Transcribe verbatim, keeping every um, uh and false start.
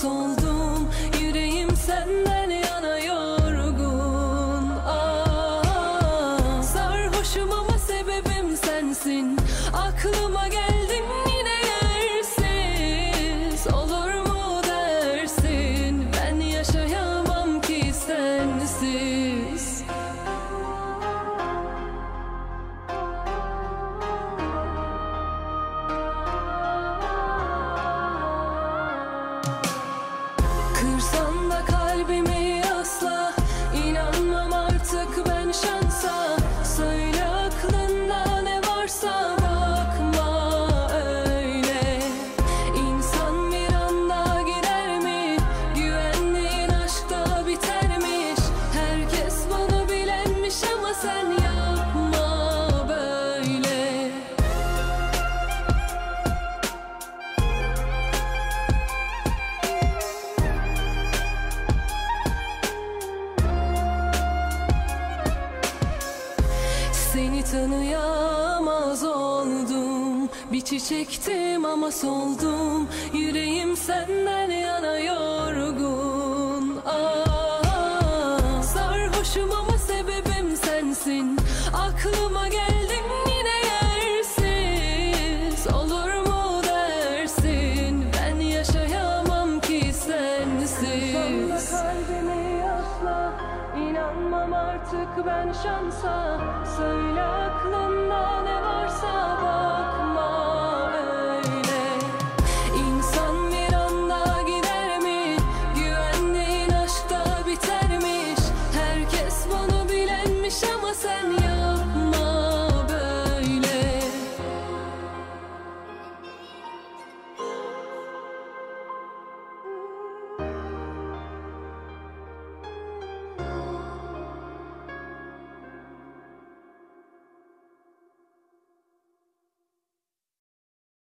soldum. Yüreğim senden yana yorgun. Aa, sarhoşum ama sebebim sensin. Aklıma geldin yine yersiz. Olur mu dersin, ben yaşayamam ki sensiz. Kırsan da kalbimi asla inanmam artık ben şansa. Söyle aklında ne varsa, bakma öyle. İnsan bir anda gider mi? Güvendiğin aşkta bitermiş. Herkes bunu bilenmiş ama sen yapma böyle. Seni tanıyamaz oldum. Bir çiçektim ama soldum. Yüreğim senden yana yorgun. Aa, sarhoşum ama sebebim sensin. Aklıma geldin yine yersiz. Olur mu dersin, ben yaşayamam ki sensiz. Kalbimi asla inanmam artık ben şansa. Söyle aklında ne varsa, bak